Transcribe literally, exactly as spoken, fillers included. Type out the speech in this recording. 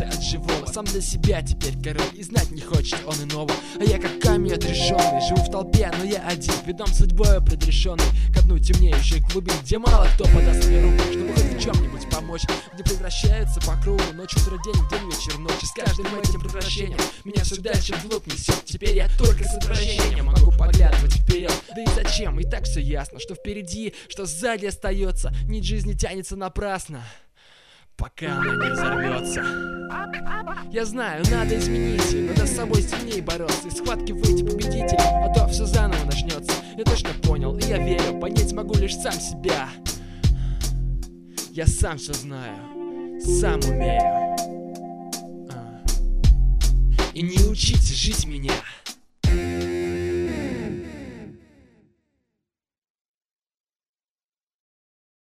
отказался от живого. Сам для себя теперь король, и знать не хочет он иного. А я как камень отрешенный, живу в толпе, но я один, ведом судьбою предрешенный ко дну темнеющей глубин, где мало кто подаст мне руку, чтобы хоть в чем-нибудь помочь, где превращается по кругу ночь, утро, день, день, вечер, ночь. И с каждым этим превращением меня все дальше в глубь несет. Теперь я только с отвращением могу поглядывать вперед. Да и зачем? И так все ясно, что впереди, что сзади остается. Нить жизни тянется напрасно, пока она не взорвется. Я знаю, надо изменить, надо с собой сильнее бороться, из схватки выйти победителем, а то все заново начнется. Я точно понял, и я верю, понять могу лишь сам себя. Я сам все знаю, сам умею. а. И не учите жить меня.